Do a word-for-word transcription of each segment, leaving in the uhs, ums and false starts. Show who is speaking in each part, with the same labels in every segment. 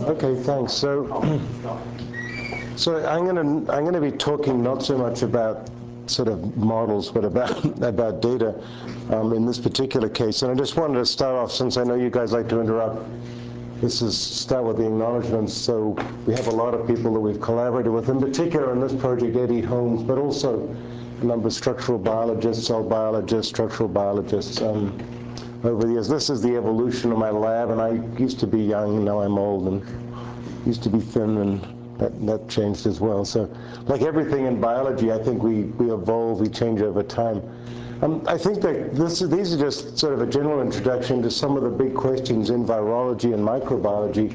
Speaker 1: Okay, thanks. So, so I'm going to I'm going to be talking not so much about sort of models, but about about data um, in this particular case. And I just wanted to start off, since I know you guys like to interrupt. This is start with the acknowledgements. So we have a lot of people that we've collaborated with, in particular in this project, Eddie Holmes, but also a number of structural biologists, cell biologists, structural biologists. Um, over the years, this is the evolution of my lab, and I used to be young, now I'm old, and used to be thin, and that, that changed as well. So, like everything in biology, I think we, we evolve, we change over time. Um, I think that this, these are just sort of a general introduction to some of the big questions in virology and microbiology.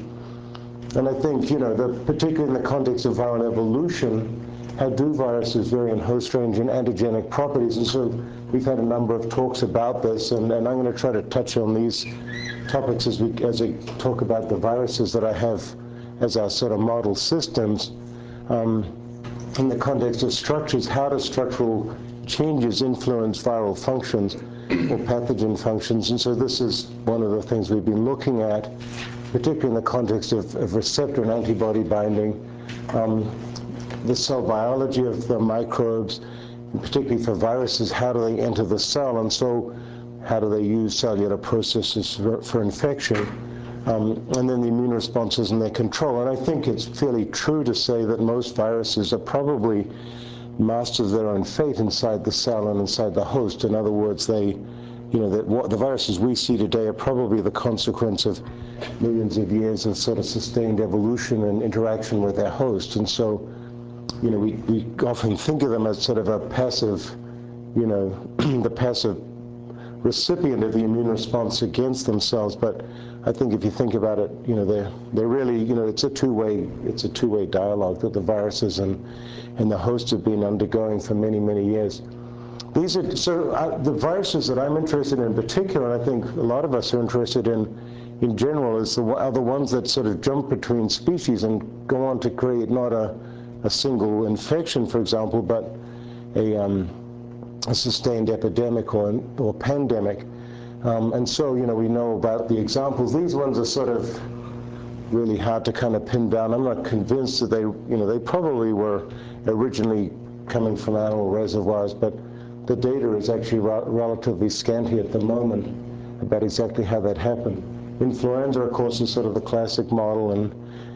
Speaker 1: And I think, you know, the, particularly in the context of viral evolution, how do viruses vary in host range and antigenic properties? And so we've had a number of talks about this, and, and I'm going to try to touch on these topics as we as I talk about the viruses that I have as our sort of model systems. Um, in the context of structures, how do structural changes influence viral functions or pathogen functions? And so this is one of the things we've been looking at, particularly in the context of, of receptor and antibody binding. Um, the cell biology of the microbes, and particularly for viruses, how do they enter the cell, and so how do they use cellular processes for, for infection, um, and then the immune responses and their control. And I think it's fairly true to say that most viruses are probably masters of their own fate inside the cell and inside the host. In other words, they, you know, that what the viruses we see today are probably the consequence of millions of years of sort of sustained evolution and interaction with their host. And so, you know, we, we often think of them as sort of a passive, you know, the passive recipient of the immune response against themselves. But I think if you think about it, you know, they're, they're really, you know, it's a two-way, it's a two-way dialogue that the viruses and, and the host have been undergoing for many, many years. These are, so I, the viruses that I'm interested in in particular, and I think a lot of us are interested in, in general, is the, are the ones that sort of jump between species and go on to create not a a single infection, for example, but a, um, a sustained epidemic or, or pandemic. Um, and so, you know, we know about the examples. These ones are sort of really hard to kind of pin down. I'm not convinced that they, you know, they probably were originally coming from animal reservoirs, but the data is actually ra relatively scanty at the moment about exactly how that happened. Influenza, of course, is sort of the classic model, and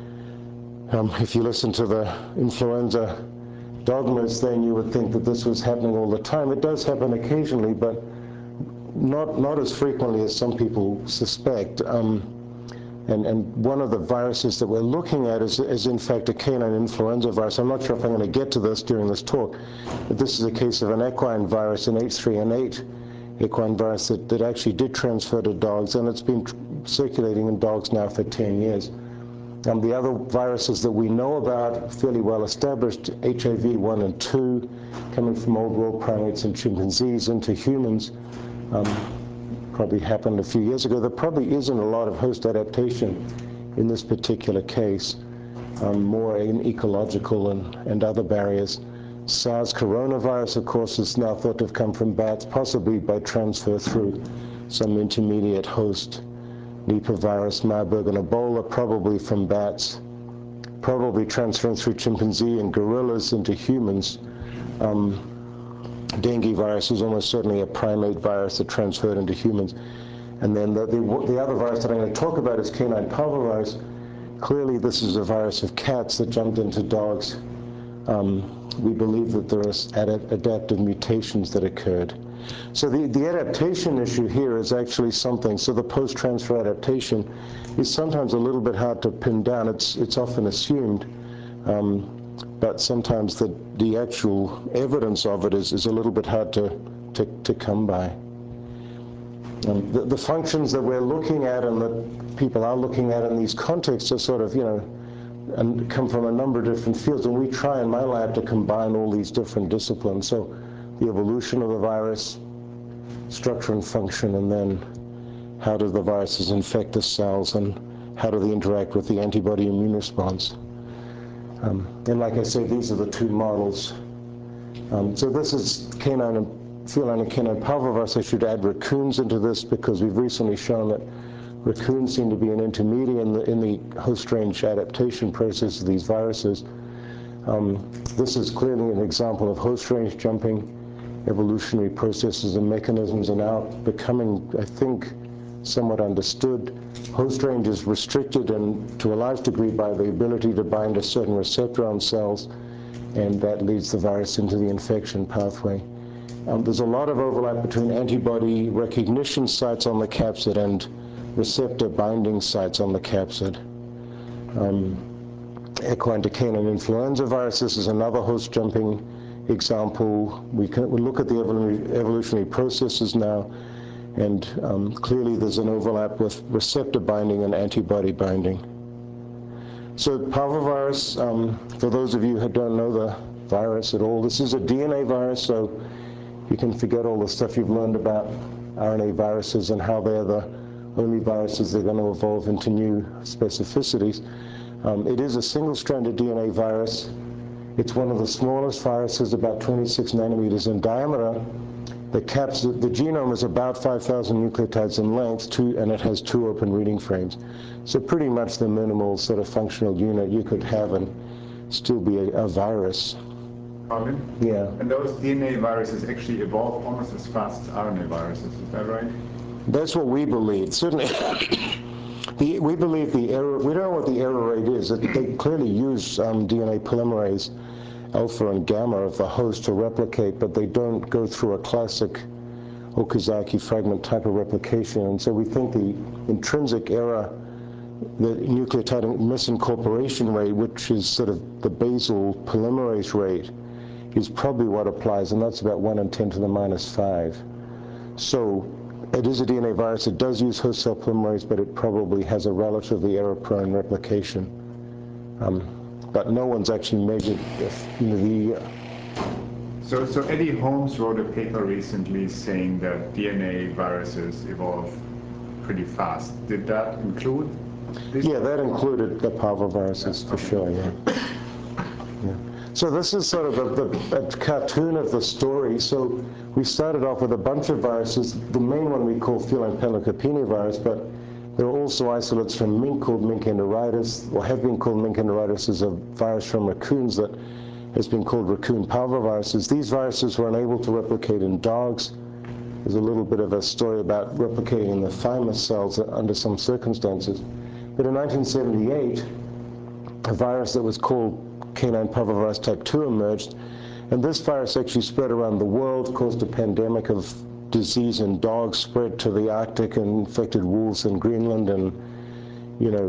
Speaker 1: Um, if you listen to the influenza dogmas, then you would think that this was happening all the time. It does happen occasionally, but not not as frequently as some people suspect. Um, and, and one of the viruses that we're looking at is, is in fact a canine influenza virus. I'm not sure if I'm going to get to this during this talk, but this is a case of an equine virus, an H three N eight equine virus that, that actually did transfer to dogs, and it's been circulating in dogs now for ten years. Um, the other viruses that we know about, fairly well established, H I V one and two, coming from old world primates and chimpanzees into humans, um, probably happened a few years ago. There probably isn't a lot of host adaptation in this particular case, um, more in ecological and, and other barriers. SARS coronavirus, of course, is now thought to have come from bats, possibly by transfer through some intermediate host. Nipah virus, Marburg, and Ebola, probably from bats, probably transferring through chimpanzee and gorillas into humans. Um, dengue virus is almost certainly a primate virus that transferred into humans. And then the, the, the other virus that I'm going to talk about is canine parvovirus. Clearly, this is a virus of cats that jumped into dogs. Um, we believe that there are ad adaptive mutations that occurred. So the, the adaptation issue here is actually something, so the post-transfer adaptation is sometimes a little bit hard to pin down. It's, it's often assumed, um, but sometimes the, the actual evidence of it is, is a little bit hard to, to, to come by. Um, the, the functions that we're looking at and that people are looking at in these contexts are sort of, you know, and come from a number of different fields, and we try in my lab to combine all these different disciplines. So the evolution of the virus, structure and function, and then how do the viruses infect the cells, and how do they interact with the antibody immune response. Um, and like I say, these are the two models. Um, so this is canine and feline and canine parvovirus. I should add raccoons into this because we've recently shown that Raccoons seem to be an intermediate in the, in the host range adaptation process of these viruses. Um, this is clearly an example of host range jumping. Evolutionary processes and mechanisms are now becoming, I think, somewhat understood. Host range is restricted and to a large degree by the ability to bind a certain receptor on cells, and that leads the virus into the infection pathway. Um, there's a lot of overlap between antibody recognition sites on the capsid and receptor binding sites on the capsid. Um, equine to canine influenza virus, this is another host jumping example. We can we look at the evolutionary, evolutionary processes now, and um, clearly there's an overlap with receptor binding and antibody binding. So parvovirus, um, for those of you who don't know the virus at all, this is a D N A virus, so you can forget all the stuff you've learned about R N A viruses and how they're the only viruses that are going to evolve into new specificities. Um, it is a single-stranded D N A virus. It's one of the smallest viruses, about twenty-six nanometers in diameter. The capsid, the genome is about five thousand nucleotides in length, two, and it has two open reading frames. So pretty much the minimal sort of functional unit you could have and still be a, a virus.
Speaker 2: Colin?
Speaker 1: Yeah.
Speaker 2: And those D N A viruses actually evolve almost as fast as R N A viruses, is that right?
Speaker 1: That's what we believe. Certainly, the, we believe the error, we don't know what the error rate is. They clearly use um, D N A polymerase alpha and gamma of the host to replicate, but they don't go through a classic Okazaki fragment type of replication. And so we think the intrinsic error, the nucleotide misincorporation rate, which is sort of the basal polymerase rate, is probably what applies, and that's about one in ten to the minus five. So it is a D N A virus. It does use host cell polymerase, but it probably has a relatively error-prone replication. Um, but no one's actually measured if, you know, the...
Speaker 2: So, so Eddie Holmes wrote a paper recently saying that D N A viruses evolve pretty fast. Did that include this?
Speaker 1: Yeah, that included the parvoviruses, yeah, for okay. sure, yeah. yeah. So this is sort of a, the, a cartoon of the story. So we started off with a bunch of viruses. The main one we call feline panleukopenia virus, but there are also isolates from mink called mink enteritis, or have been called mink enteritis, is a virus from raccoons that has been called raccoon parvoviruses. These viruses were unable to replicate in dogs. There's a little bit of a story about replicating in the thymus cells under some circumstances. But in nineteen seventy-eight, a virus that was called canine parvovirus type two emerged, and this virus actually spread around the world, caused a pandemic of disease in dogs, spread to the Arctic and infected wolves in Greenland, and, you know,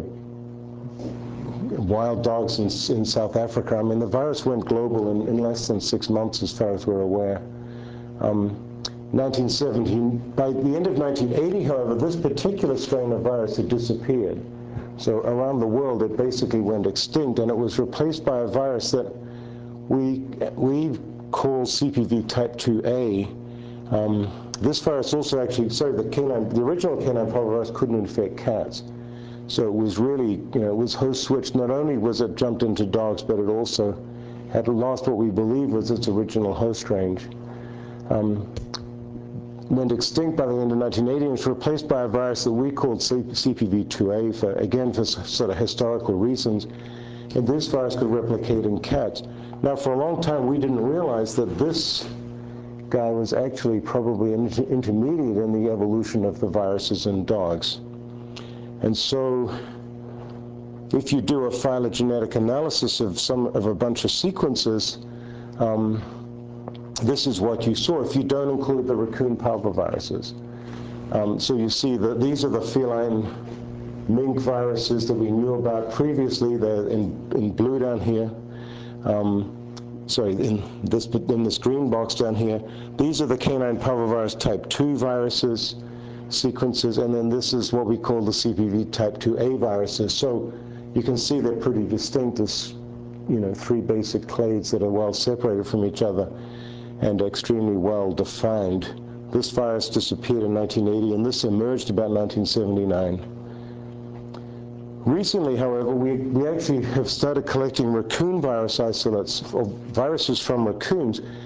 Speaker 1: wild dogs in, in South Africa. I mean, the virus went global in, in less than six months, as far as we're aware. Um, nineteen seventeen, by the end of nineteen eighty, however, this particular strain of virus had disappeared. So around the world, it basically went extinct, and it was replaced by a virus that we we call C P V type two A. Um, this virus also actually, sorry, the canine, the original canine parvovirus couldn't infect cats. So it was really, you know, it was host switched. Not only was it jumped into dogs, but it also had lost what we believe was its original host range. Um, went extinct by the end of nineteen eighty and was replaced by a virus that we called C P V two A, for, again, for sort of historical reasons. And this virus could replicate in cats. Now, for a long time, we didn't realize that this guy was actually probably an inter intermediate in the evolution of the viruses in dogs. And so, if you do a phylogenetic analysis of some of a bunch of sequences, um, this is what you saw if you don't include the raccoon parvoviruses. Um, so you see that these are the feline mink viruses that we knew about previously. They're in, in blue down here. Um, sorry, in this, in this green box down here. These are the canine parvovirus type two viruses sequences, and then this is what we call the C P V type two A viruses. So you can see they're pretty distinct as, you know, three basic clades that are well separated from each other and extremely well defined. This virus disappeared in nineteen eighty, and this emerged about nineteen seventy-nine. Recently, however, we, we actually have started collecting raccoon virus isolates, or viruses from raccoons,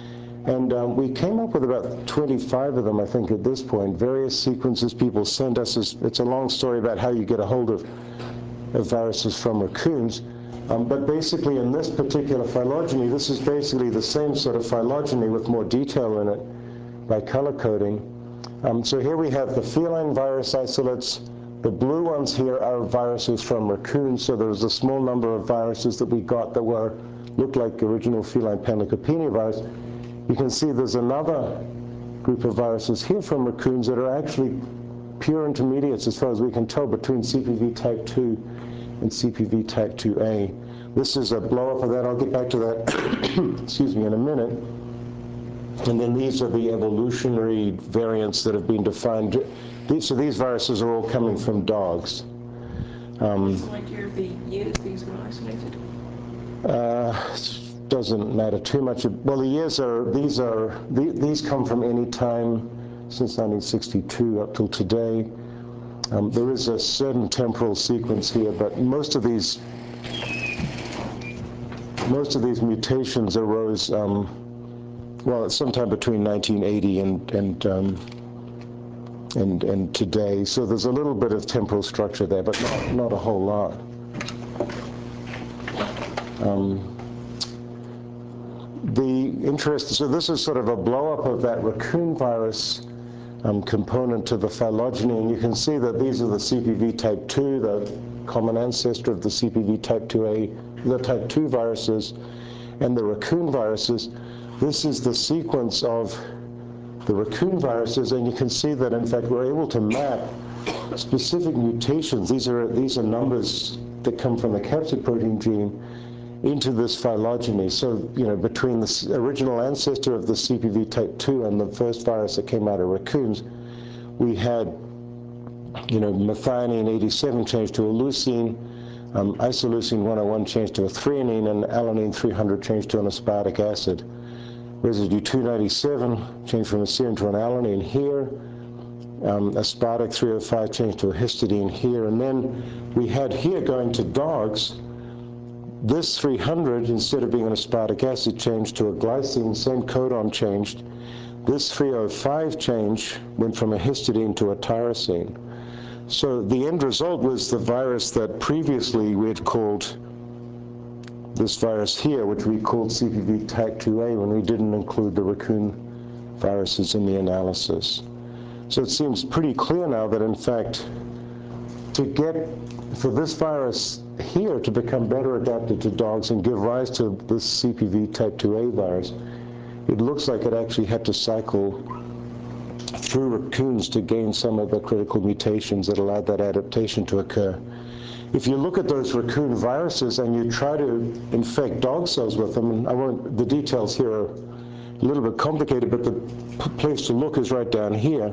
Speaker 1: And um, we came up with about twenty-five of them, I think, at this point. Various sequences people send us. It's a long story about how you get a hold of, of viruses from raccoons. Um, but basically, in this particular phylogeny, this is basically the same sort of phylogeny with more detail in it by color coding. Um, so here we have the feline virus isolates. The blue ones here are viruses from raccoons. So there was a small number of viruses that we got that were looked like original feline panleukopenia virus. You can see there's another group of viruses here from raccoons that are actually pure intermediates, as far as we can tell, between C P V type two and C P V type two A. This is a blow-up of that. I'll get back to that, excuse me, in a minute. And then these are the evolutionary variants that have been defined. These, so these viruses are all coming from dogs. Um,
Speaker 3: What's the idea of the years these were isolated?
Speaker 1: Uh, doesn't matter too much. Well, the years are, these are, the, these come from any time since nineteen sixty-two up till today. Um, there is a certain temporal sequence here, but most of these, most of these mutations arose, um, well, sometime between nineteen eighty and, and, um, and, and today. So there's a little bit of temporal structure there, but not, not a whole lot. Um, The interest, so this is sort of a blow-up of that raccoon virus um, component to the phylogeny, and you can see that these are the C P V type two, the common ancestor of the C P V type two A, the type two viruses, and the raccoon viruses. This is the sequence of the raccoon viruses, and you can see that, in fact, we're able to map specific mutations. These are, these are numbers that come from the capsid protein gene into this phylogeny. So, you know, between the original ancestor of the C P V type two and the first virus that came out of raccoons, we had, you know, methionine eighty-seven changed to a leucine, um, isoleucine one oh one changed to a threonine, and alanine three hundred changed to an aspartic acid. Residue two ninety-seven changed from a serine to an alanine here. Um, aspartic three oh five changed to a histidine here. And then we had here, going to dogs, this three hundred, instead of being an aspartic acid, changed to a glycine, same codon changed. This three oh five change went from a histidine to a tyrosine. So the end result was the virus that previously we had called this virus here, which we called C P V type two A when we didn't include the raccoon viruses in the analysis. So it seems pretty clear now that, in fact, to get, for this virus here to become better adapted to dogs and give rise to this C P V type two A virus, it looks like it actually had to cycle through raccoons to gain some of the critical mutations that allowed that adaptation to occur. If you look at those raccoon viruses and you try to infect dog cells with them, and I won't, the details here are a little bit complicated, but the place to look is right down here.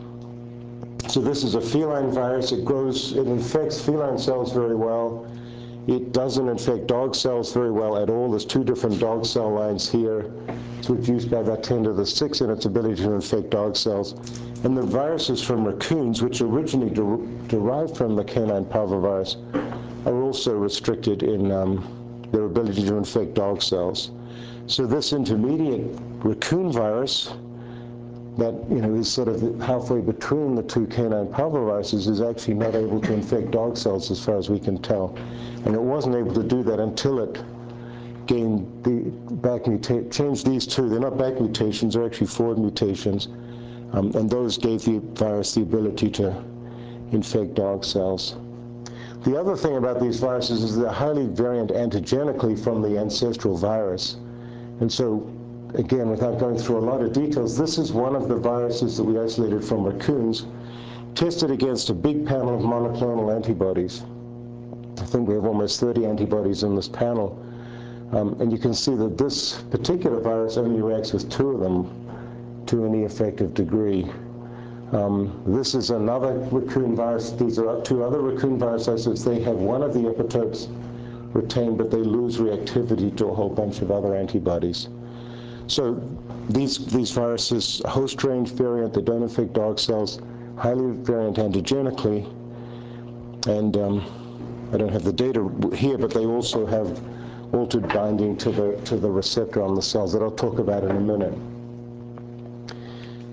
Speaker 1: So this is a feline virus. It grows, it infects feline cells very well. It doesn't infect dog cells very well at all. There's two different dog cell lines here. It's reduced by about ten to the six in its ability to infect dog cells. And the viruses from raccoons, which originally der derived from the canine parvovirus, are also restricted in um, their ability to infect dog cells. So this intermediate raccoon virus that, you know, is sort of halfway between the two canine parvoviruses is actually not able to infect dog cells as far as we can tell. And it wasn't able to do that until it gained the back mutation, changed these two. They're not back mutations, they're actually forward mutations. Um, and those gave the virus the ability to infect dog cells. The other thing about these viruses is they're highly variant antigenically from the ancestral virus. And so, again, without going through a lot of details, this is one of the viruses that we isolated from raccoons, tested against a big panel of monoclonal antibodies. I think we have almost thirty antibodies in this panel. Um, and you can see that this particular virus only reacts with two of them to any effective degree. Um, this is another raccoon virus. These are two other raccoon virus isolates. They have one of the epitopes retained, but they lose reactivity to a whole bunch of other antibodies. So these, these viruses, host range variant, they don't infect dog cells, highly variant antigenically, and um, I don't have the data here, but they also have altered binding to the, to the receptor on the cells that I'll talk about in a minute.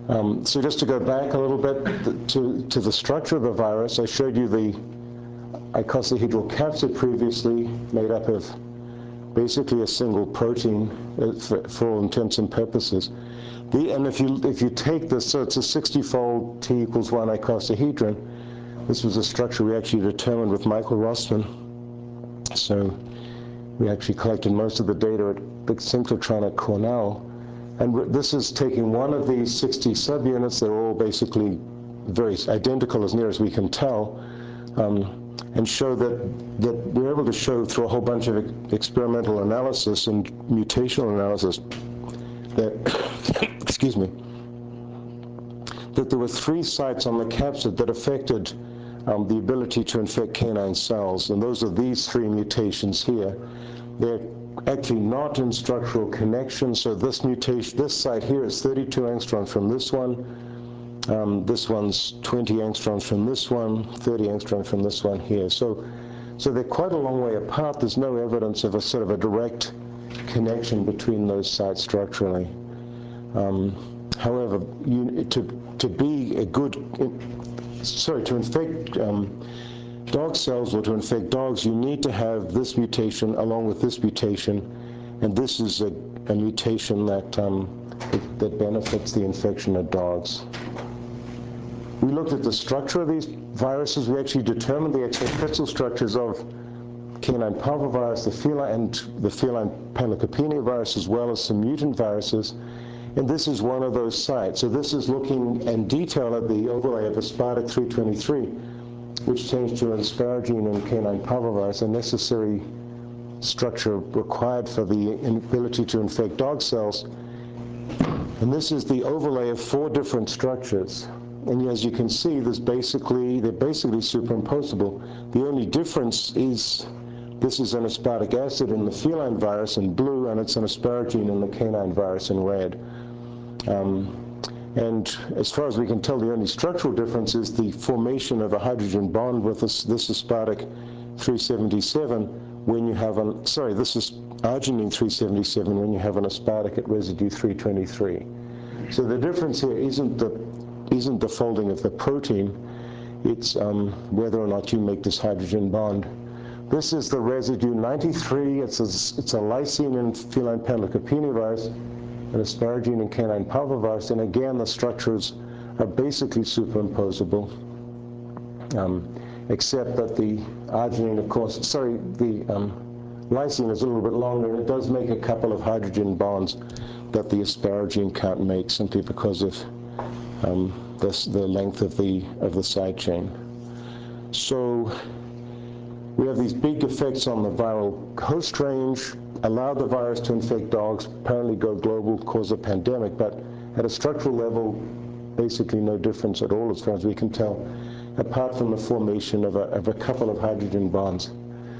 Speaker 1: Um, so just to go back a little bit to, to the structure of the virus, I showed you the icosahedral capsid previously, made up of basically a single protein uh, for, for all intents and purposes. The, and if you, if you take this, so it's a sixty-fold T equals one icosahedron. This was a structure we actually determined with Michael Rossman. So we actually collected most of the data at the synchrotron at Cornell. And this is taking one of these sixty subunits. They're all basically very identical as near as we can tell, um, and show that, that we're able to show through a whole bunch of experimental analysis and mutational analysis that, excuse me, that there were three sites on the capsid that affected um, the ability to infect canine cells, and those are these three mutations here. They're actually not in structural connection, so this mutation, this site here is thirty-two angstroms from this one, um, this one's twenty angstroms from this one, thirty angstroms from this one here. So, so they're quite a long way apart. There's no evidence of a sort of a direct connection between those sites structurally. Um, however, you, to, to be a good, sorry, to infect um, dog cells or to infect dogs, you need to have this mutation along with this mutation, and this is a, a mutation that, um, that, that benefits the infection of dogs. We looked at the structure of these viruses. We actually determined the extracrystal structures of canine parvovirus, the feline, and the feline panleukopenia virus, as well as some mutant viruses. And this is one of those sites. So this is looking in detail at the overlay of Aspartic three twenty-three, which changed to an asparagine in canine parvovirus, a necessary structure required for the ability to infect dog cells. And this is the overlay of four different structures. And as you can see, there's basically, they're basically superimposable. The only difference is this is an aspartic acid in the feline virus in blue, and it's an asparagine in the canine virus in red. Um, and as far as we can tell, the only structural difference is the formation of a hydrogen bond with this, this aspartic three seventy-seven when you have an, sorry, this is arginine three seventy-seven when you have an aspartic at residue three twenty-three. So the difference here isn't the, isn't the folding of the protein, it's um, whether or not you make this hydrogen bond. This is the residue ninety-three, it's a, it's a lysine in feline panleukopenia virus, an asparagine in canine parvovirus, and again the structures are basically superimposable, um, except that the arginine, of course, sorry, the um, lysine is a little bit longer, and it does make a couple of hydrogen bonds that the asparagine can't make simply because of um, this, the length of the, of the side chain. So we have these big effects on the viral host range, allow the virus to infect dogs, apparently go global, cause a pandemic, but at a structural level, basically no difference at all as far as we can tell, apart from the formation of a, of a couple of hydrogen bonds.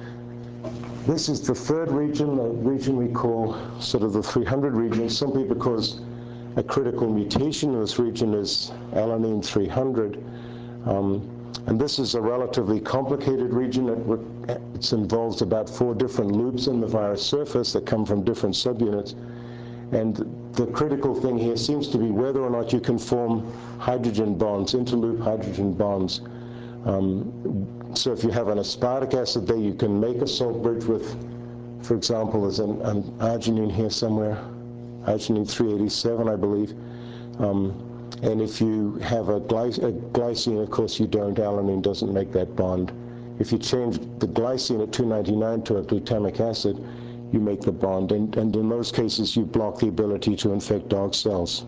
Speaker 1: This is the third region, the region we call sort of the three hundred region, simply because a critical mutation in this region is alanine three hundred. Um, And this is a relatively complicated region. It, it involves about four different loops in the virus surface that come from different subunits. And the critical thing here seems to be whether or not you can form hydrogen bonds, interloop hydrogen bonds. Um, so if you have an aspartic acid there, you can make a salt bridge with, for example, there's an, an arginine here somewhere, arginine three eighty-seven, I believe. Um, And if you have a, gly a glycine, of course you don't, alanine doesn't make that bond. If you change the glycine at two ninety-nine to a glutamic acid, you make the bond, and, and in those cases you block the ability to infect dog cells.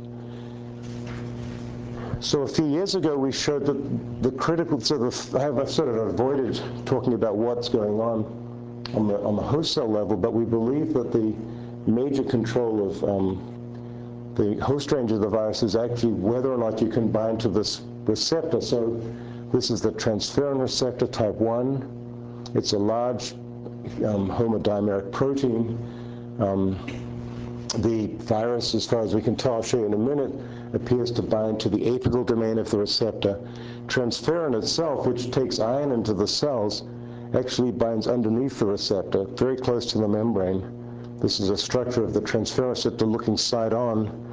Speaker 1: So a few years ago we showed that the critical, so the, I have sort of avoided talking about what's going on on the, on the host cell level, but we believe that the major control of um, the host range of the virus is actually whether or not you can bind to this receptor. So this is the transferrin receptor type one. It's a large um, homodimeric protein. Um, the virus, as far as we can tell, I'll show you in a minute, appears to bind to the apical domain of the receptor. Transferrin itself, which takes iron into the cells, actually binds underneath the receptor, very close to the membrane. This is a structure of the transferrin receptor looking side on,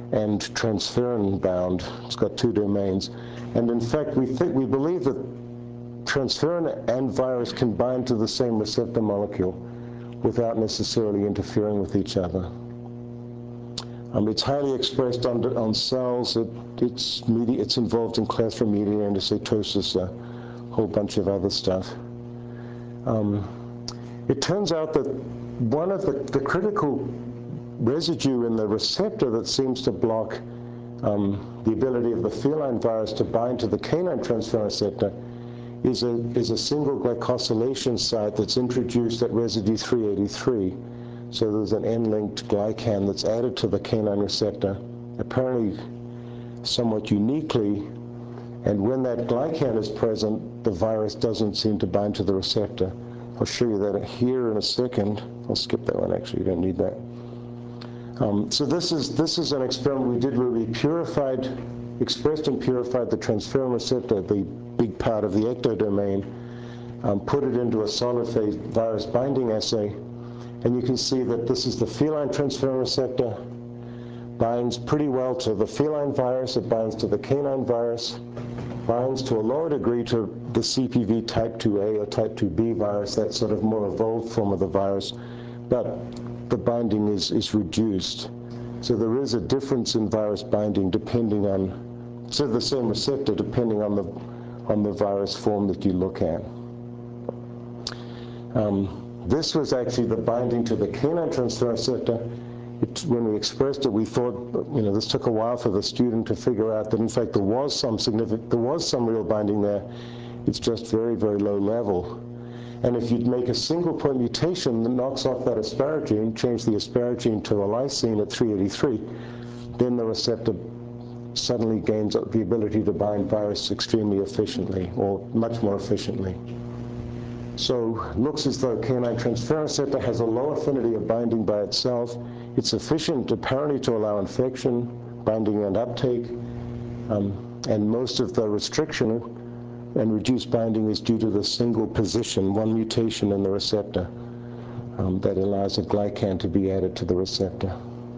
Speaker 1: and transferrin bound. It's got two domains. And in fact, we think, we believe that transferrin and virus can bind to the same receptor molecule without necessarily interfering with each other. Um, it's highly expressed on, on cells. It, it's, medi it's involved in clathrin-mediated endocytosis, a whole bunch of other stuff. Um, it turns out that one of the, the critical residue in the receptor that seems to block um, the ability of the feline virus to bind to the canine transferrin receptor is a, is a single glycosylation site that's introduced at residue three eighty-three. So there's an N-linked glycan that's added to the canine receptor, apparently somewhat uniquely, and when that glycan is present, the virus doesn't seem to bind to the receptor. I'll show you that here in a second. I'll skip that one, actually, you don't need that. Um, so this is, this is an experiment we did where we purified, expressed and purified the transferrin receptor, the big part of the ectodomain, um, put it into a solid phase virus binding assay, and you can see that this is the feline transferrin receptor, binds pretty well to the feline virus, it binds to the canine virus, binds to a lower degree to the C P V type two A or type two B virus, that sort of more evolved form of the virus, but the binding is, is reduced. So there is a difference in virus binding depending on, so the same receptor depending on the, on the virus form that you look at. Um, this was actually the binding to the canine transferrin receptor. It, when we expressed it, we thought, you know, this took a while for the student to figure out that in fact there was some significant, there was some real binding there. It's just very, very low level. And if you'd make a single point mutation that knocks off that asparagine, change the asparagine to a lysine at three eighty-three, then the receptor suddenly gains the ability to bind virus extremely efficiently, or much more efficiently. So looks as though canine transferrin receptor has a low affinity of binding by itself. It's efficient apparently to allow infection, binding and uptake, um, and most of the restriction and reduced binding is due to the single position, one mutation in the receptor um, that allows a glycan to be added to the receptor.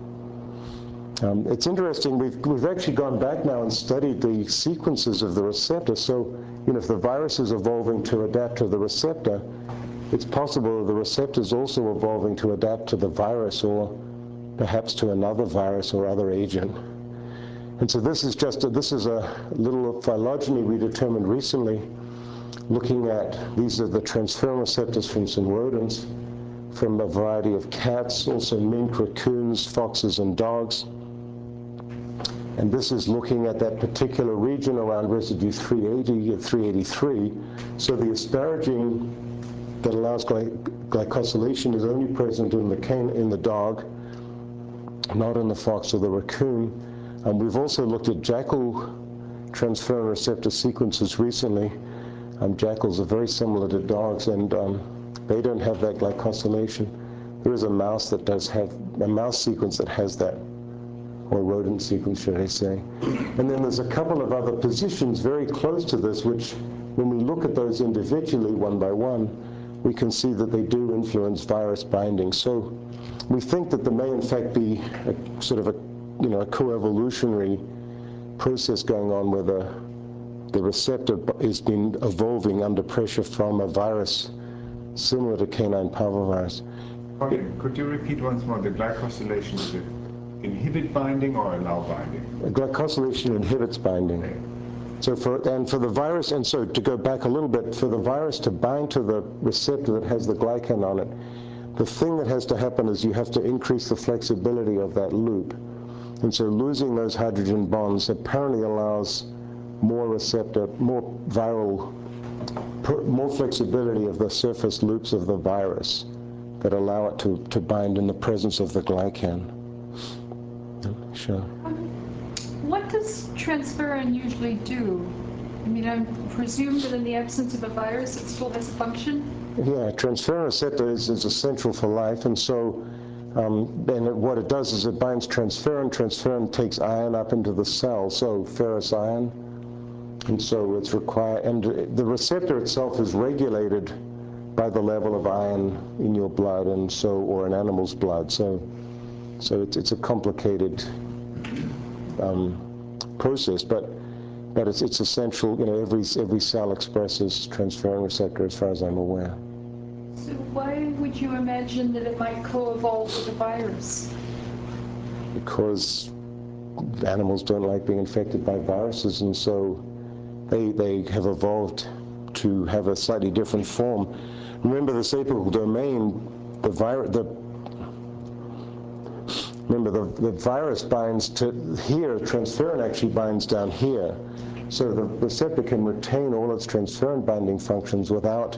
Speaker 1: Um, it's interesting, we've, we've actually gone back now and studied the sequences of the receptor. So, you know, if the virus is evolving to adapt to the receptor, it's possible the receptor is also evolving to adapt to the virus or perhaps to another virus or other agent. And so this is just, a, this is a little phylogeny we determined recently, looking at, these are the transferrin receptors from some rodents, from a variety of cats, also mink, raccoons, foxes, and dogs. And this is looking at that particular region around residue three eighty and three eighty-three. So the asparagine that allows gly glycosylation is only present in the, cane, in the dog, not in the fox or the raccoon. Um, we've also looked at jackal transferrin receptor sequences recently. Um, jackals are very similar to dogs, and um, they don't have that glycosylation. There is a mouse that does have, a mouse sequence that has that, or rodent sequence, should I say. And then there's a couple of other positions very close to this, which when we look at those individually, one by one, we can see that they do influence virus binding. So we think that there may in fact be a sort of a, you know, a co-evolutionary process going on where the, the receptor is been evolving under pressure from a virus similar to canine parvovirus.
Speaker 2: Okay, could you repeat once more, the glycosylation, is it inhibit binding or allow binding?
Speaker 1: Glycosylation inhibits binding.
Speaker 2: Okay.
Speaker 1: So for, and for the virus, and so to go back a little bit, for the virus to bind to the receptor that has the glycan on it, the thing that has to happen is you have to increase the flexibility of that loop. And so losing those hydrogen bonds apparently allows more receptor, more viral, more flexibility of the surface loops of the virus that allow it to, to bind in the presence of the glycan. Sure.
Speaker 4: Um, what does transferrin usually do? I mean, I presume that in the absence of a virus, it still has a function?
Speaker 1: Yeah, transferrin receptor is, is essential for life, and so um, and it, what it does is it binds transferrin. Transferrin takes iron up into the cell, so ferrous iron, and so it's required. And the receptor itself is regulated by the level of iron in your blood, and so or an animal's blood. So, so it's it's a complicated um, process, but but it's it's essential. You know, every every cell expresses transferrin receptor, as far as I'm aware.
Speaker 4: So why would you imagine that it might co-evolve with a virus?
Speaker 1: Because animals don't like being infected by viruses, and so they they have evolved to have a slightly different form. Remember, this apical domain, the virus, the remember the the virus binds to here. Transferrin actually binds down here, so the receptor can retain all its transferrin binding functions without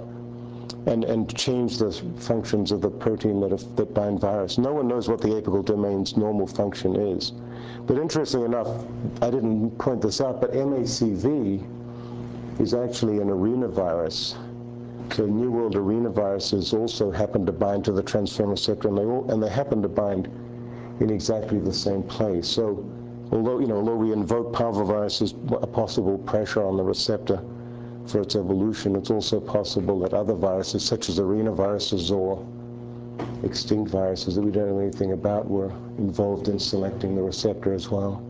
Speaker 1: and and change the functions of the protein that have, that bind virus. No one knows what the apical domain's normal function is, but interestingly enough, I didn't point this out, but M A C V is actually an arenavirus. So New World arenaviruses also happen to bind to the transferrin receptor, and they all, and they happen to bind in exactly the same place. So, although you know, although we invoke parvovirus as a possible pressure on the receptor for its evolution, it's also possible that other viruses, such as arenaviruses or extinct viruses that we don't know anything about, were involved in selecting the receptor as well.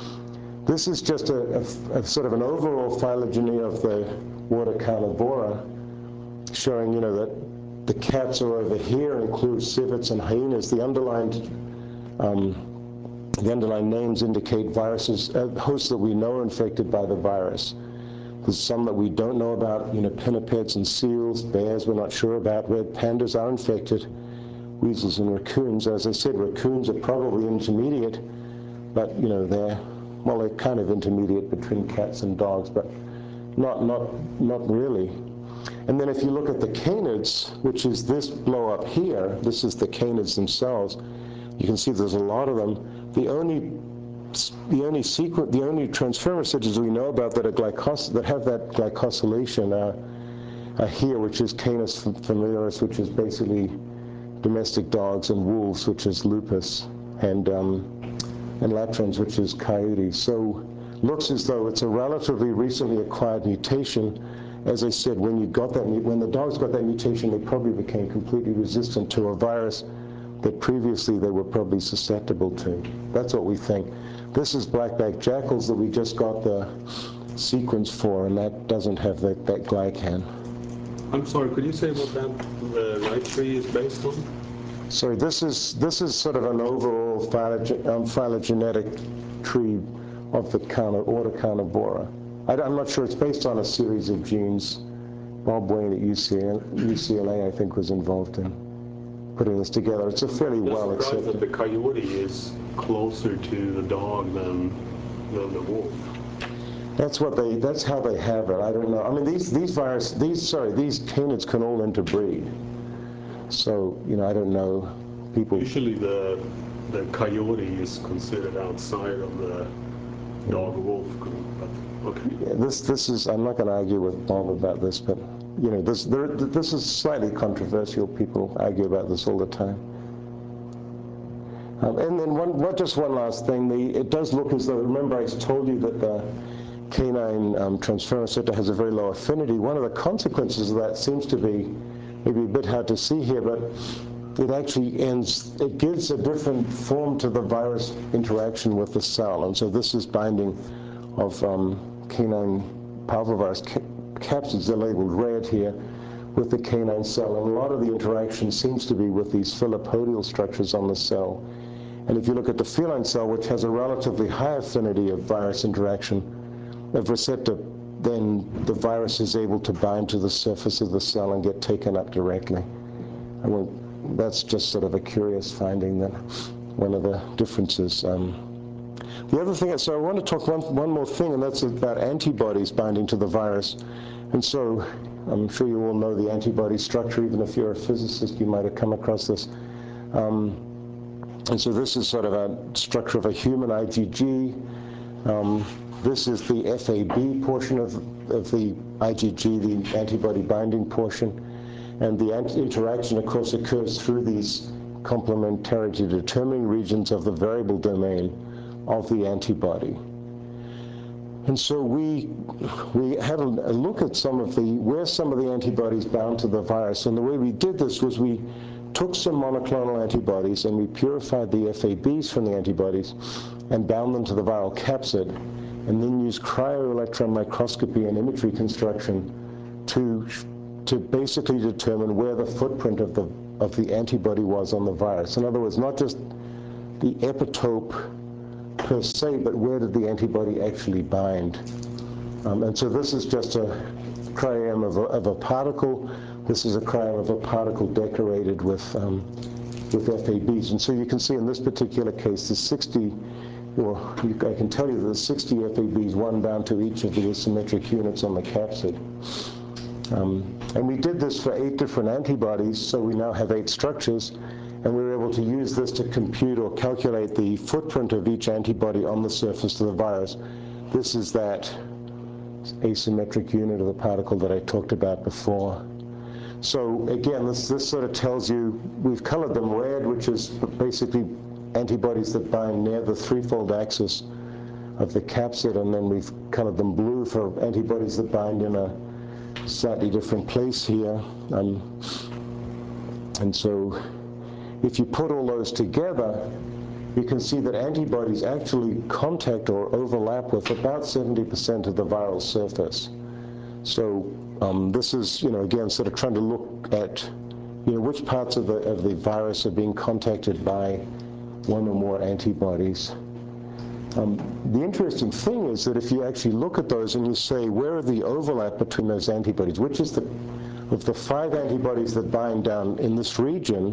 Speaker 1: This is just a, a, a sort of an overall phylogeny of the water carnivora, showing, you know, that the cats are over here, include civets and hyenas. The underlined, um, the underlined names indicate viruses, uh, hosts that we know are infected by the virus. There's some that we don't know about, you know, pinnipeds and seals, bears we're not sure about. Red pandas are infected, weasels and raccoons. As I said, raccoons are probably intermediate, but, you know, they're, well, they're kind of intermediate between cats and dogs, but not, not, not really. And then if you look at the canids, which is this blow up here, this is the canids themselves, you can see there's a lot of them. The only the only sequence, the only transferrin receptors we know about that are glycos that have that glycosylation are, are here, which is Canis familiaris, which is basically domestic dogs, and wolves, which is lupus, and um, and latrans, which is coyotes. So looks as though it's a relatively recently acquired mutation. As I said, when you got that, when the dogs got that mutation, they probably became completely resistant to a virus that previously they were probably susceptible to. That's what we think. This is black-backed jackals that we just got the sequence for, and that doesn't have that, that glycan.
Speaker 5: I'm sorry, could you say what that the right tree is based on?
Speaker 1: Sorry, this is this is sort of an overall phyloge um, phylogenetic tree of the carni order Carnivora. I, I'm not sure. It's based on a series of genes. Bob Wayne at U C L A, I think, was involved in putting this together. It's a fairly well accepted.
Speaker 5: That the coyote is closer to the dog than than the wolf.
Speaker 1: That's what they. That's how they have it. I don't know. I mean, these these virus these sorry these canids can all interbreed. So you know, I don't know. People
Speaker 5: usually the the coyote is considered outside of the dog wolf group. But okay.
Speaker 1: Yeah, this this is. I'm not going to argue with Bob about this, but you know, this there, this is slightly controversial. People argue about this all the time. Um, and then one, what, just one last thing. The, it does look as though, remember I told you that the canine um, transferrin receptor has a very low affinity. One of the consequences of that seems to be, maybe a bit hard to see here, but it actually ends, it gives a different form to the virus interaction with the cell. And so this is binding of um, canine parvovirus ca capsids. They're labeled red here with the canine cell. And a lot of the interaction seems to be with these filipodial structures on the cell. And if you look at the feline cell, which has a relatively high affinity of virus interaction, of receptor, then the virus is able to bind to the surface of the cell and get taken up directly. I won't, that's just sort of a curious finding, that one of the differences. Um, the other thing, so I want to talk one, one more thing, and that's about antibodies binding to the virus. And so I'm sure you all know the antibody structure. Even if you're a physicist, you might have come across this. Um, And so this is sort of a structure of a human IgG. Um, this is the F A B portion of, of the IgG, the antibody binding portion. And the interaction, of course, occurs through these complementarity determining regions of the variable domain of the antibody. And so we, we had a, a look at some of the, where some of the antibodies bound to the virus. And the way we did this was we took some monoclonal antibodies and we purified the F A Bs from the antibodies, and bound them to the viral capsid, and then use cryo-electron microscopy and image reconstruction to, to basically determine where the footprint of the, of the antibody was on the virus. In other words, not just the epitope per se, but where did the antibody actually bind? Um, and so this is just a cryo-E M of a, of a particle. This is a cryo-E M of a particle decorated with, um, with F A Bs. And so you can see in this particular case, the sixty, well, you, I can tell you that there's sixty F A Bs, one bound to each of the asymmetric units on the capsid. Um, and we did this for eight different antibodies, so we now have eight structures, and we were able to use this to compute or calculate the footprint of each antibody on the surface of the virus. This is that asymmetric unit of the particle that I talked about before. So again, this, this sort of tells you, we've colored them red, which is basically antibodies that bind near the threefold axis of the capsid, and then we've colored them blue for antibodies that bind in a slightly different place here. Um, and so if you put all those together, you can see that antibodies actually contact or overlap with about seventy percent of the viral surface. So um, this is, you know, again, sort of trying to look at, you know, which parts of the, of the virus are being contacted by one or more antibodies. Um, the interesting thing is that if you actually look at those and you say, where are the overlap between those antibodies? Which is the, of the five antibodies that bind down in this region,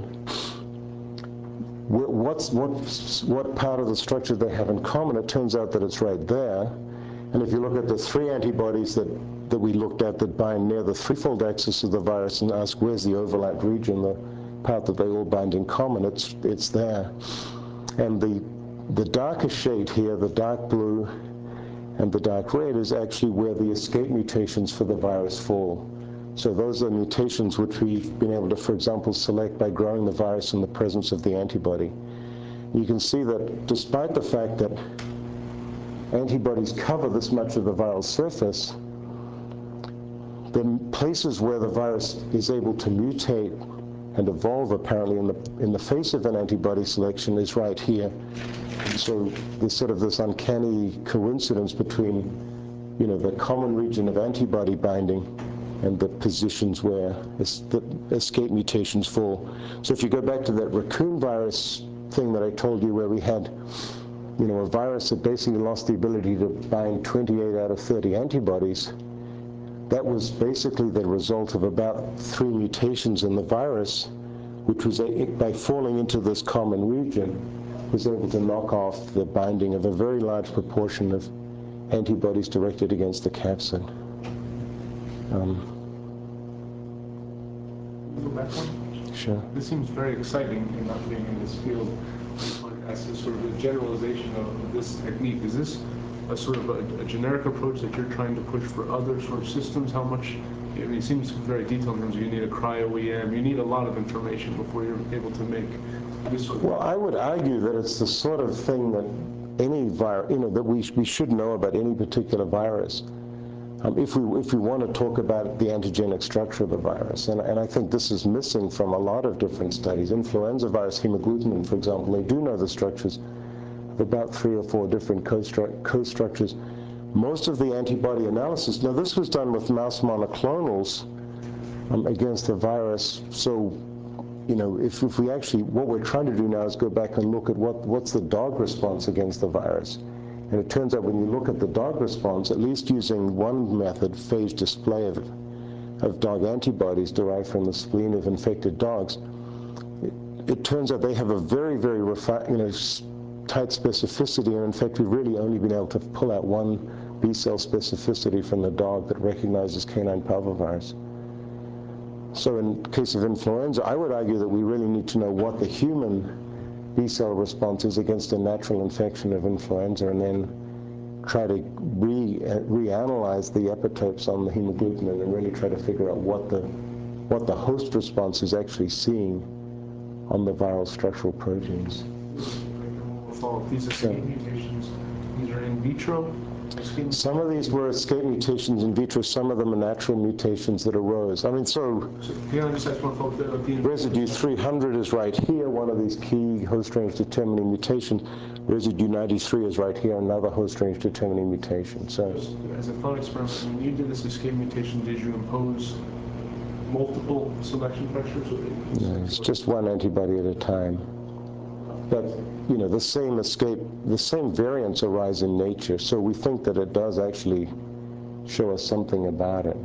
Speaker 1: what's, what, what part of the structure they have in common? It turns out that it's right there. And if you look at the three antibodies that, that we looked at that bind near the threefold axis of the virus and ask where's the overlap region, the part that they all bind in common, it's, it's there. And the, the darker shade here, the dark blue and the dark red, is actually where the escape mutations for the virus fall. So those are mutations which we've been able to, for example, select by growing the virus in the presence of the antibody. You can see that despite the fact that antibodies cover this much of the viral surface, the places where the virus is able to mutate and evolve apparently in the, in the face of an antibody selection is right here. And so there's sort of this uncanny coincidence between, you know, the common region of antibody binding and the positions where es the escape mutations fall. So if you go back to that raccoon virus thing that I told you, where we had, you know, a virus that basically lost the ability to bind twenty-eight out of thirty antibodies, that was basically the result of about three mutations in the virus, which was, a, by falling into this common region, was able to knock off the binding of a very large proportion of antibodies directed against the capsid. Um,
Speaker 6: Go back one?
Speaker 1: sure.
Speaker 6: This seems very exciting in not being in this field. I just wanted to ask this sort of a generalization of this technique. Is this a sort of a, a generic approach that you're trying to push for other sort of systems? How much, I mean, it seems very detailed in terms of you need a cryo-E M, you need a lot of information before you're able to make this sort of...
Speaker 1: Well, I would argue that it's the sort of thing that any virus, you know, that we, we should know about any particular virus. Um, if we if we want to talk about the antigenic structure of the virus, and, and I think this is missing from a lot of different studies. Influenza virus hemagglutinin, for example, they do know the structures of about three or four different co-stru co-structures. Most of the antibody analysis, now this was done with mouse monoclonals um, against the virus, so you know, if, if we actually, what we're trying to do now is go back and look at what, what's the dog response against the virus. And it turns out when you look at the dog response, at least using one method, phage display of, of dog antibodies derived from the spleen of infected dogs, it, it turns out they have a very, very refi you know, tight specificity, and in fact we've really only been able to pull out one B cell specificity from the dog that recognizes canine parvovirus. So in case of influenza, I would argue that we really need to know what the human B cell response is against a natural infection of influenza, and then try to re reanalyze the epitopes on the hemagglutinin and really try to figure out what the what the host response is actually seeing on the viral structural proteins.
Speaker 6: Follow-up. These escape mutations, these are in vitro Escape
Speaker 1: Some of these were escape mutations in vitro, some of them are natural mutations that arose. I mean, so
Speaker 6: So, can I just ask one follow-up there? Like the-
Speaker 1: residue three hundred is right here, one of these key host range determining mutations. Residue ninety-three is right here, another host range determining mutation. So,
Speaker 6: Just as a thought experiment, when you did this escape mutation, did you impose multiple selection pressures? Or
Speaker 1: no, it's just one antibody at a time. But, you know, the same escape, the same variants arise in nature, so we think that it does actually show us something about it.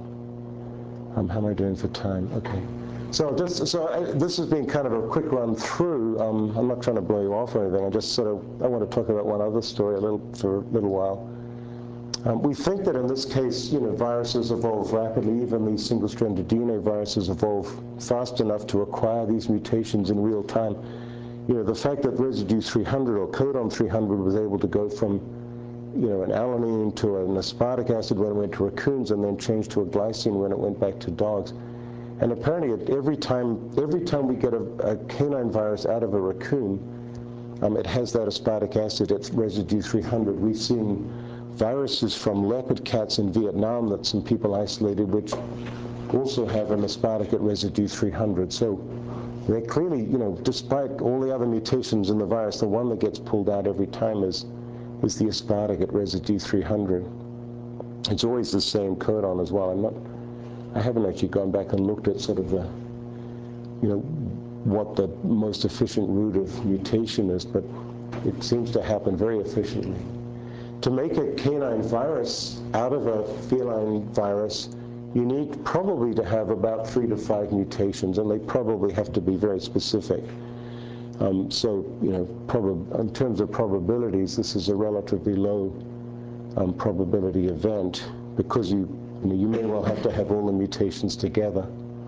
Speaker 1: Um, how am I doing for time? Okay. So just so I, this has been kind of a quick run through. Um, I'm not trying to blow you off or anything. I just sort of I want to talk about one other story a little for a little while. Um, we think that in this case, you know, viruses evolve rapidly. Even these single-stranded D N A viruses evolve fast enough to acquire these mutations in real time. You know, the fact that residue three hundred or codon three hundred was able to go from, you know, an alanine to an aspartic acid when it went to raccoons, and then change to a glycine when it went back to dogs. And apparently, at every time, every time we get a, a canine virus out of a raccoon, um, it has that aspartic acid at residue three hundred. We've seen viruses from leopard cats in Vietnam that some people isolated, which also have an aspartic at residue three hundred. So they're clearly, you know, despite all the other mutations in the virus, the one that gets pulled out every time is, is the aspartic at residue three hundred. It's always the same codon as well. I'm not, I haven't actually gone back and looked at sort of the, you know, what the most efficient route of mutation is, but it seems to happen very efficiently. To make a canine virus out of a feline virus, you need probably to have about three to five mutations, and they probably have to be very specific. Um, so, you know, prob in terms of probabilities, this is a relatively low um, probability event, because you, you know, you may well have to have all the mutations together.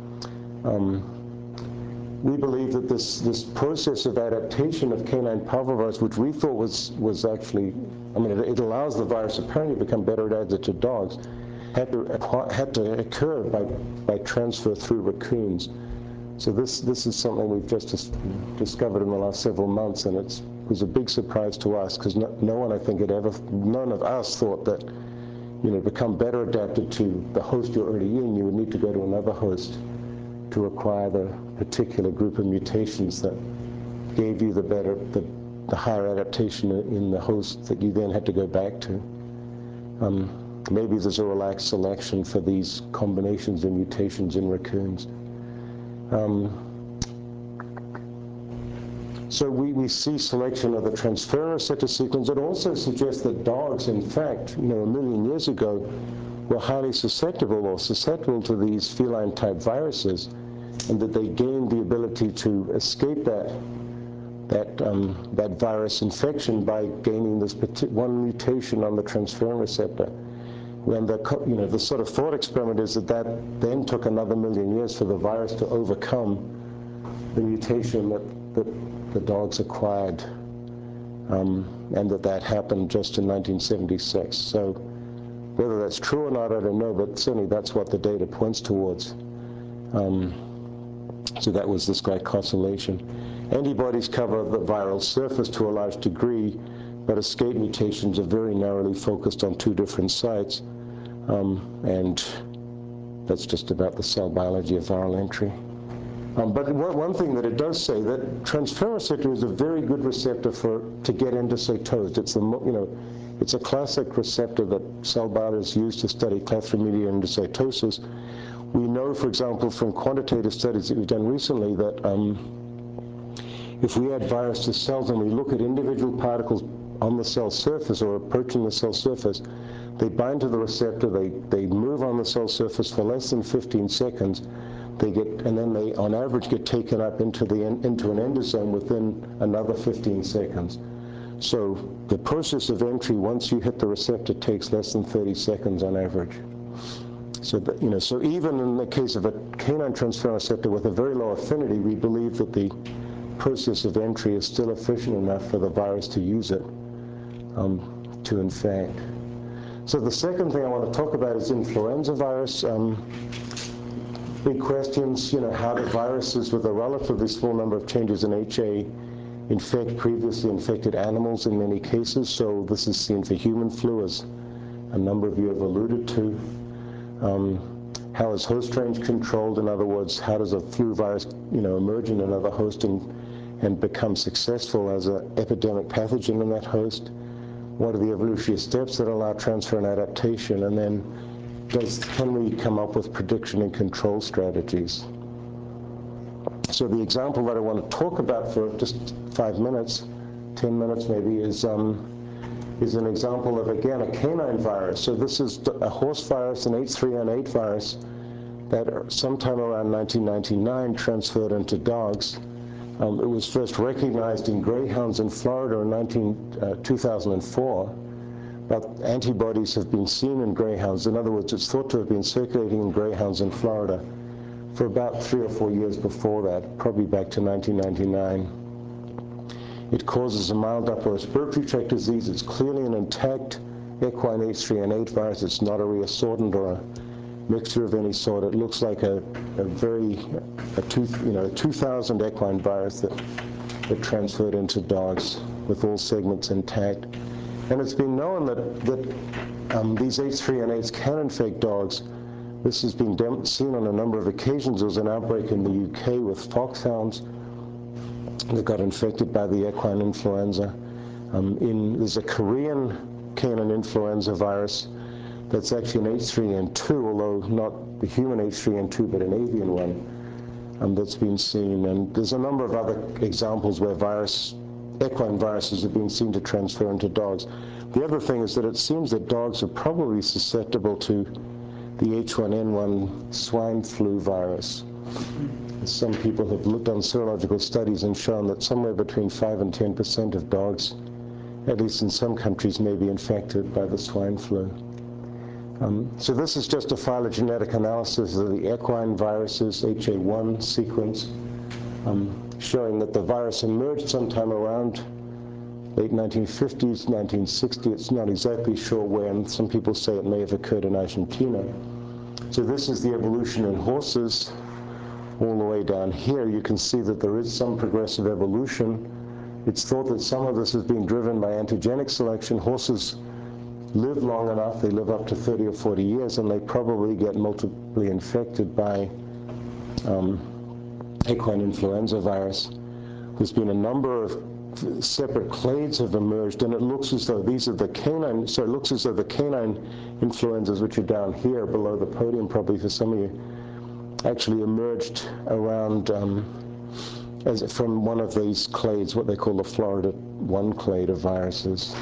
Speaker 1: Um, we believe that this, this process of adaptation of canine parvovirus, which we thought was, was actually, I mean, it, it allows the virus apparently to become better adapted to dogs, had to, had to occur by, by transfer through raccoons. So this, this is something we've just dis discovered in the last several months, and it was a big surprise to us, because no, no one, I think, had ever, none of us thought that, you know, become better adapted to the host you're already in, you would need to go to another host to acquire the particular group of mutations that gave you the better, the, the higher adaptation in the host that you then had to go back to. Um, maybe there's a relaxed selection for these combinations of mutations in raccoons. Um, so we, we see selection of the transferrin receptor sequence. It also suggests that dogs, in fact, you know, a million years ago, were highly susceptible or susceptible to these feline-type viruses, and that they gained the ability to escape that that um, that virus infection by gaining this one mutation on the transferrin receptor. When the you know the sort of thought experiment is that that then took another million years for the virus to overcome the mutation that that the dogs acquired, um, and that that happened just in nineteen seventy-six. So whether that's true or not, I don't know, but certainly that's what the data points towards. Um, so that was this glycosylation. Antibodies cover the viral surface to a large degree, but escape mutations are very narrowly focused on two different sites. Um, and that's just about the cell biology of viral entry. Um, but one, one thing that it does say, that transferrin receptor is a very good receptor for to get endocytosed. It's the you know, it's a classic receptor that cell biologists use to study clathrin-mediated endocytosis. We know, for example, from quantitative studies that we've done recently, that um, if we add virus to cells and we look at individual particles on the cell surface or approaching the cell surface, they bind to the receptor, they, they move on the cell surface for less than fifteen seconds, they get, and then they, on average, get taken up into, the, into an endosome within another fifteen seconds. So the process of entry, once you hit the receptor, takes less than thirty seconds on average. So, that, you know, so even in the case of a canine transferrin receptor with a very low affinity, we believe that the process of entry is still efficient enough for the virus to use it um, to infect. So the second thing I want to talk about is influenza virus. Um, big questions, you know, how do viruses with a relatively small number of changes in H A infect previously infected animals in many cases? So this is seen for human flu as a number of you have alluded to. Um, how is host range controlled? In other words, how does a flu virus, you know, emerge in another host and, and become successful as an epidemic pathogen in that host? What are the evolutionary steps that allow transfer and adaptation? And then does, can we come up with prediction and control strategies? So the example that I want to talk about for just five minutes, ten minutes maybe, is, um, is an example of, again, a canine virus. So this is a horse virus, an H three N eight virus, that sometime around nineteen ninety-nine transferred into dogs. Um, it was first recognized in greyhounds in Florida in nineteen, uh, two thousand four, but antibodies have been seen in greyhounds. In other words, it's thought to have been circulating in greyhounds in Florida for about three or four years before that, probably back to nineteen ninety-nine. It causes a mild upper respiratory tract disease. It's clearly an intact equine H three N eight virus. It's not a reassortant or a mixture of any sort. It looks like a, a very, a two, you know, two thousand equine virus that, that transferred into dogs with all segments intact. And it's been known that, that um, these H three N eights can infect dogs. This has been seen on a number of occasions. There was an outbreak in the U K with foxhounds that got infected by the equine influenza. Um, in, there's a Korean canine influenza virus that's actually an H three N two, although not the human H three N two, but an avian one um, that's been seen. And there's a number of other examples where virus, equine viruses have been seen to transfer into dogs. The other thing is that it seems that dogs are probably susceptible to the H one N one swine flu virus. Some people have looked on serological studies and shown that somewhere between five and ten percent of dogs, at least in some countries, may be infected by the swine flu. Um, so this is just a phylogenetic analysis of the equine viruses, H A one sequence, um, showing that the virus emerged sometime around late nineteen fifties, nineteen sixty. It's not exactly sure when. Some people say it may have occurred in Argentina. So this is the evolution in horses. All the way down here, you can see that there is some progressive evolution. It's thought that some of this is being driven by antigenic selection. Horses live long enough, they live up to thirty or forty years, and they probably get multiply infected by um, equine influenza virus. There's been a number of separate clades have emerged, and it looks as though these are the canine, so it looks as though the canine influenzas, which are down here below the podium probably for some of you, actually emerged around um, as from one of these clades, what they call the Florida one clade of viruses.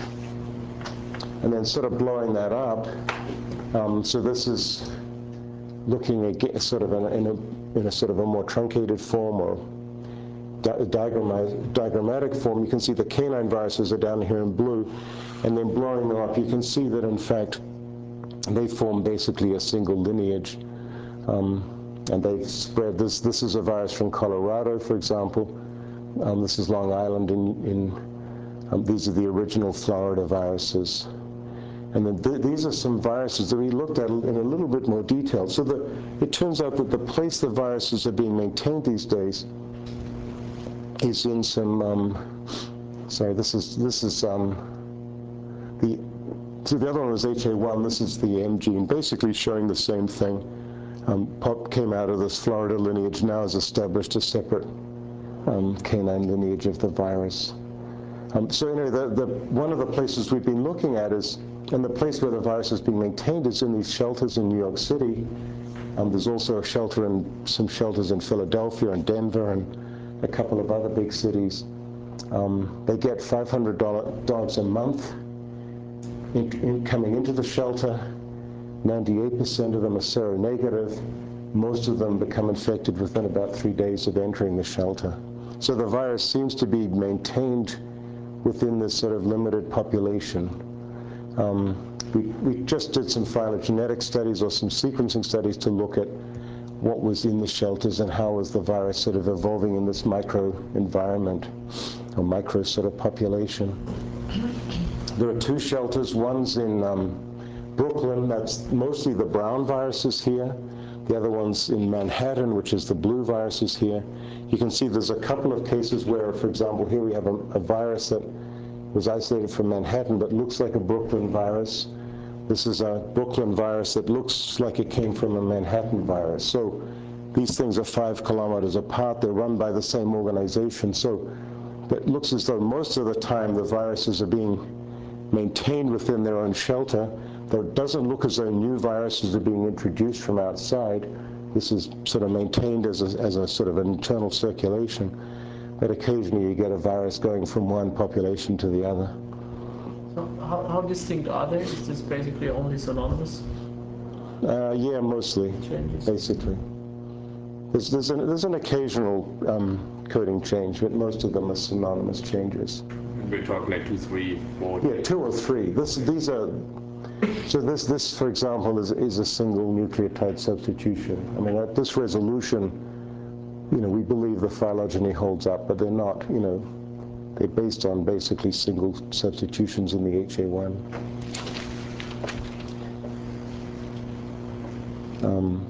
Speaker 1: And then sort of blowing that up, um, so this is looking at sort of in a, in, a, in a sort of a more truncated form or di diagrammatic form. You can see the canine viruses are down here in blue, and then blowing them up, you can see that in fact they form basically a single lineage. Um, And they've spread this. This is a virus from Colorado, for example. Um, this is Long Island. In, in um, these are the original Florida viruses. And then th these are some viruses that we looked at in a little bit more detail. So the, it turns out that the place the viruses are being maintained these days is in some. Um, sorry, this is this is um, the. So the other one was H A one. This is the M gene, basically showing the same thing. Um, Pop came out of this Florida lineage, now has established a separate um, canine lineage of the virus. Um, so anyway, the, the, one of the places we've been looking at is, and the place where the virus is being maintained is in these shelters in New York City. Um, there's also a shelter in, some shelters in Philadelphia and Denver and a couple of other big cities. Um, they get five hundred dogs a month in, in coming into the shelter. ninety-eight percent of them are seronegative. Most of them become infected within about three days of entering the shelter. So the virus seems to be maintained within this sort of limited population. Um, we, we just did some phylogenetic studies or some sequencing studies to look at what was in the shelters and how was the virus sort of evolving in this micro environment or micro sort of population. There are two shelters. One's in um, Brooklyn, that's mostly the brown viruses here. The other one's in Manhattan, which is the blue viruses here. You can see there's a couple of cases where, for example, here we have a, a virus that was isolated from Manhattan but looks like a Brooklyn virus. This is a Brooklyn virus that looks like it came from a Manhattan virus. So these things are five kilometers apart. They're run by the same organization. So it looks as though most of the time the viruses are being maintained within their own shelter, though it doesn't look as though new viruses are being introduced from outside. This is sort of maintained as a, as a sort of an internal circulation, but occasionally you get a virus going from one population to the other.
Speaker 7: So how, how distinct are they? Is this basically only synonymous
Speaker 1: Uh, yeah, mostly,
Speaker 7: changes?
Speaker 1: basically. There's, there's, an, there's an occasional um, coding change, but most of them are synonymous changes.
Speaker 2: We're talking like two, three, four.
Speaker 1: Yeah, two or three. This, these are, so this, this, for example, is, is a single nucleotide substitution. I mean, at this resolution, you know, we believe the phylogeny holds up, but they're not, you know, they're based on basically single substitutions in the H A one. Um,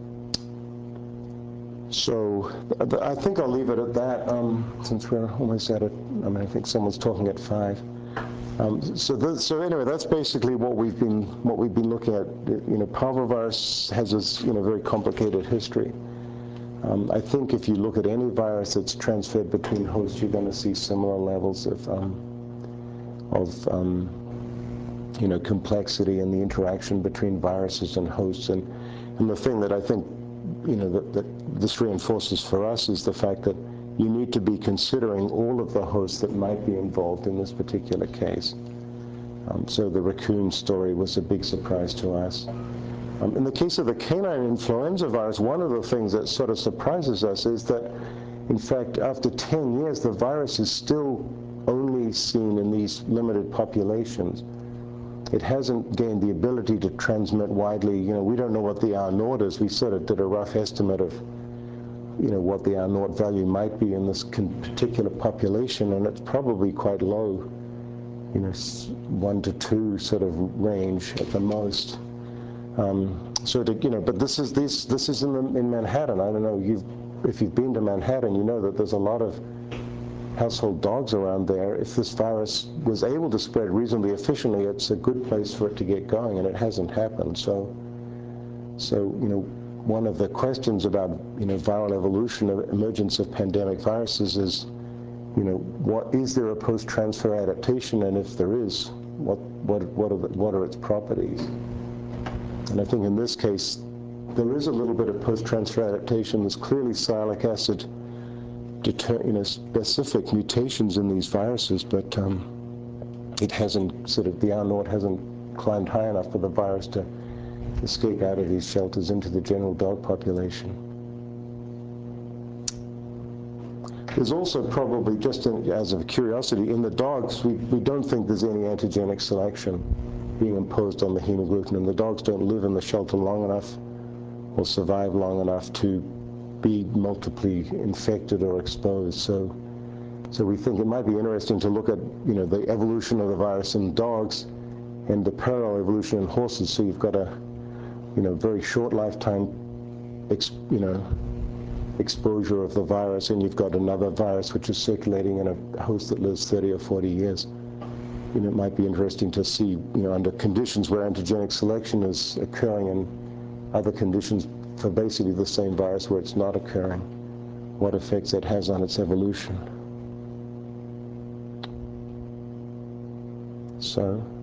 Speaker 1: so th I think I'll leave it at that, um, since we're almost at it. I mean, I think someone's talking at five. Um, so, th so anyway, that's basically what we've been what we've been looking at. You know, parvovirus has this you know very complicated history. Um, I think if you look at any virus that's transferred between hosts, you're going to see similar levels of um, of um, you know complexity in the interaction between viruses and hosts. And and the thing that I think you know that, that this reinforces for us is the fact that you need to be considering all of the hosts that might be involved in this particular case. Um, so the raccoon story was a big surprise to us. Um, in the case of the canine influenza virus, one of the things that sort of surprises us is that, in fact, after ten years, the virus is still only seen in these limited populations. It hasn't gained the ability to transmit widely. You know, we don't know what the R naught is. We sort of did a rough estimate of you know, what the R naught value might be in this particular population, and it's probably quite low, you know, one to two sort of range at the most. Um, so, to, you know, but this is this this is in, the, in Manhattan. I don't know you've, if you've been to Manhattan, you know that there's a lot of household dogs around there. If this virus was able to spread reasonably efficiently, it's a good place for it to get going, and it hasn't happened. So, so you know. One of the questions about, you know, viral evolution, of emergence of pandemic viruses is, you know, what is there a post-transfer adaptation, and if there is, what what what are the, what are its properties? And I think in this case, there is a little bit of post-transfer adaptation. There's clearly sialic acid, deter, you know, specific mutations in these viruses, but um, it hasn't sort of the R naught hasn't climbed high enough for the virus to escape out of these shelters into the general dog population. There's also probably, just in, as a curiosity, in the dogs, we, we don't think there's any antigenic selection being imposed on the hemagglutinin. The dogs don't live in the shelter long enough or survive long enough to be multiply infected or exposed. So, so we think it might be interesting to look at, you know, the evolution of the virus in dogs and the parallel evolution in horses. So you've got a you know, very short lifetime, ex, you know, exposure of the virus, and you've got another virus which is circulating in a host that lives thirty or forty years. You know, it might be interesting to see, you know, under conditions where antigenic selection is occurring and other conditions for basically the same virus where it's not occurring, what effects it has on its evolution. So.